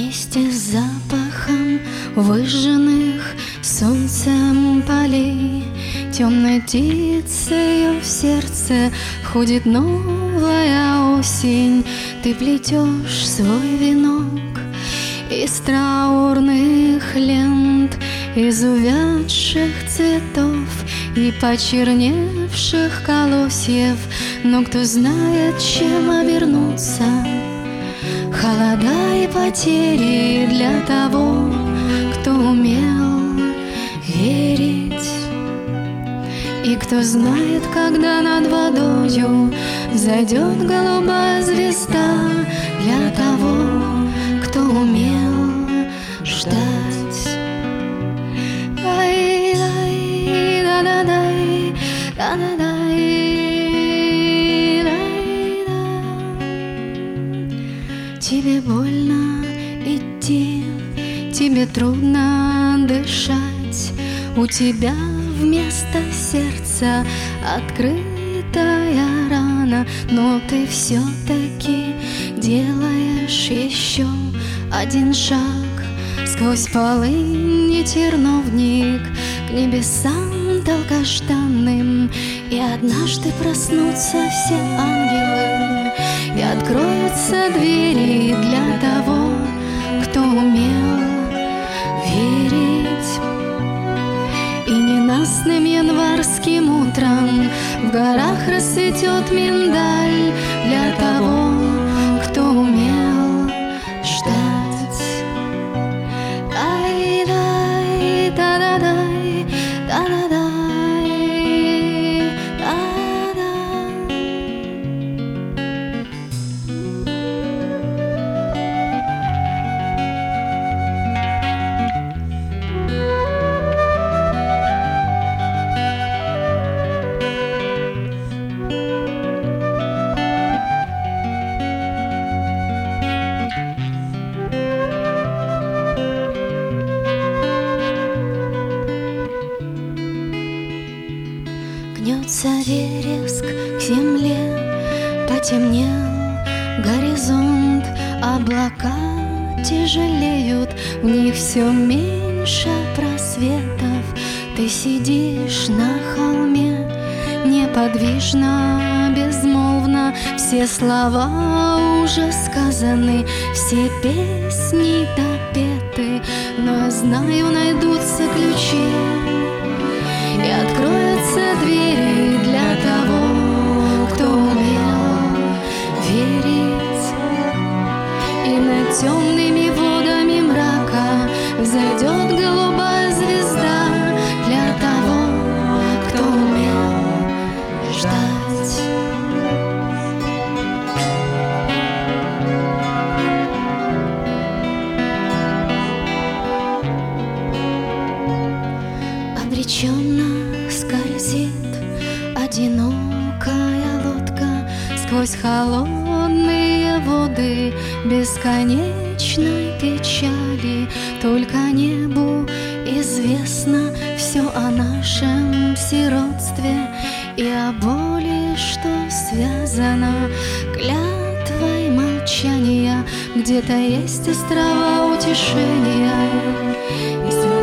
Вместе с запахом выжженных солнцем полей темной птицею в сердце ходит новая осень. Ты плетешь свой венок из траурных лент, из увядших цветов и почерневших колосьев. Но кто знает, чем обернуться холода и потери для того, кто умел верить. И кто знает, когда над водою зайдет голубая звезда для того, кто умел ждать. Ай-дай, да-да-дай, да-да-дай. Тебе больно идти, тебе трудно дышать, у тебя вместо сердца открытая рана, но ты все-таки делаешь еще один шаг сквозь полынь и терновник к небесам долгожданным. И однажды проснутся все ангелы, и откроются двери для того, кто умел верить. И ненастным январским утром в горах расцветет миндаль для того, кто умел ждать. Ай-дай, да-да-дай, да-да-дай. Гнется вереск к земле, потемнел горизонт, облака тяжелеют, в них все меньше просветов. Ты сидишь на холме, неподвижно, безмолвно, все слова уже сказаны, все песни допеты, но я знаю, найдутся ключи, и откроются двери для того, кто умел верить. И над темными водами мрака взойдет голубая звезда для того, кто умел ждать. Обреченно скользит одинокая лодка сквозь холодные воды бесконечной печали. Только небу известно все о нашем сиротстве и о боли, что связано клятвой молчания. Где-то есть острова утешения, и